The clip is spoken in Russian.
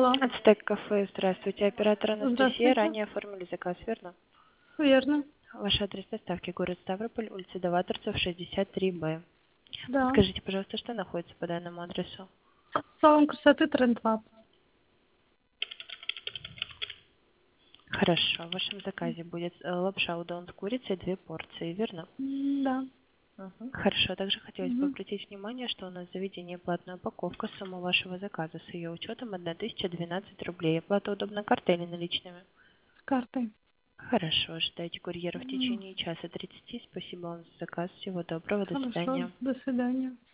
Алло, Ацтек кафе, здравствуйте. Оператор Анастасия. здравствуйте. Ранее оформили заказ, верно? Верно. Ваш адрес доставки город Ставрополь, улица Даваторцев, 63Б. Да. Скажите, пожалуйста, что находится по данному адресу? Салон красоты Тренд-Лаб. Хорошо. В вашем заказе будет лапша удон с курицей, 2 порции, верно? Да. Мгм. Хорошо. Также хотелось бы Мгм. обратить внимание, что у нас в заведении платная упаковка. Сумма вашего заказа с ее учетом 1012 рублей. Оплата удобно картой или наличными? С картой. Хорошо. Ожидайте курьера в М, течение часа 30. Спасибо вам за заказ. Всего доброго. До Хорошо. свидания. До свидания.